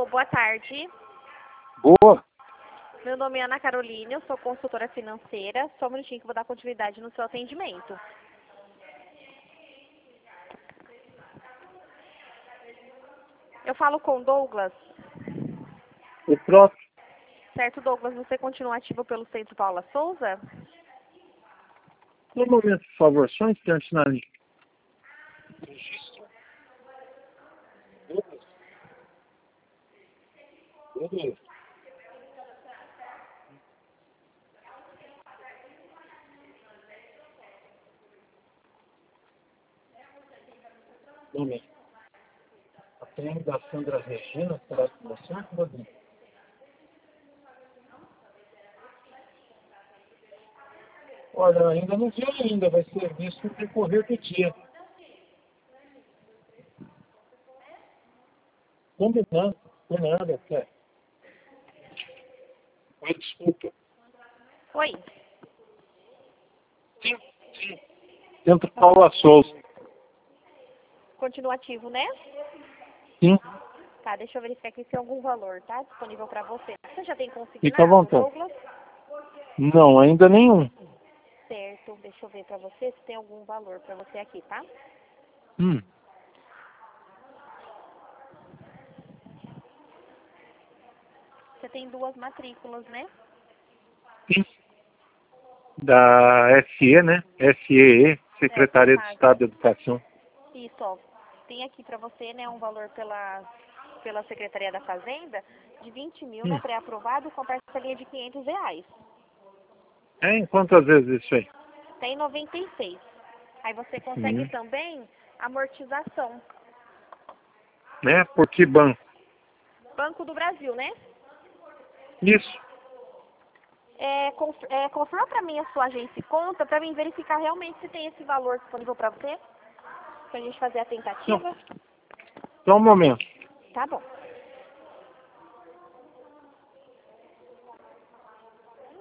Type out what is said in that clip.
boa tarde. Boa. Meu nome é Ana Carolina, eu sou consultora financeira. Só um minutinho que eu vou dar continuidade no seu atendimento. Eu falo com o Douglas. O próprio. Certo, Douglas, você continua ativo pelo Centro Paula Souza? No momento, por favor, só um instante na linha. Registro. Douglas. Nome. A PM da Sandra Regina, será que você ou Rodrigo? Olha, ainda não vi ainda, vai ser visto no decorrer do dia. Combinado, por nada, Clé. Oi, desculpa. Oi. Sim. Centro Paula Souza. Continua ativo, né? Sim, Tá, deixa eu verificar aqui se tem algum valor, tá? Disponível para você. Você já tem fica à consignado, vontade. Douglas? Não, ainda nenhum. Certo, deixa eu ver para você se tem algum valor para você aqui, tá? Você tem 2 matrículas, né? Sim. Da SE, né? SEE, Secretaria de Estado de Educação. Isso, ó. Tem aqui para você, né, um valor pela Secretaria da Fazenda de 20 mil, né, pré-aprovado, com parcelinha de R$ 500. É, em quantas vezes isso aí? Tem 96. Aí você consegue também amortização. Né? Por que banco? Banco do Brasil, né? Isso. Confirma para mim a sua agência e conta para mim verificar realmente se tem esse valor disponível para você, pra gente fazer a Não. tentativa. Só um momento. Tá bom.